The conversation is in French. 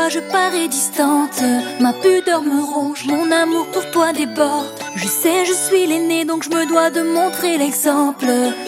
toi je parais distante. Ma pudeur me ronge, mon amour pour toi déborde. Je sais, je suis l'aîné donc je me dois de montrer l'exemple.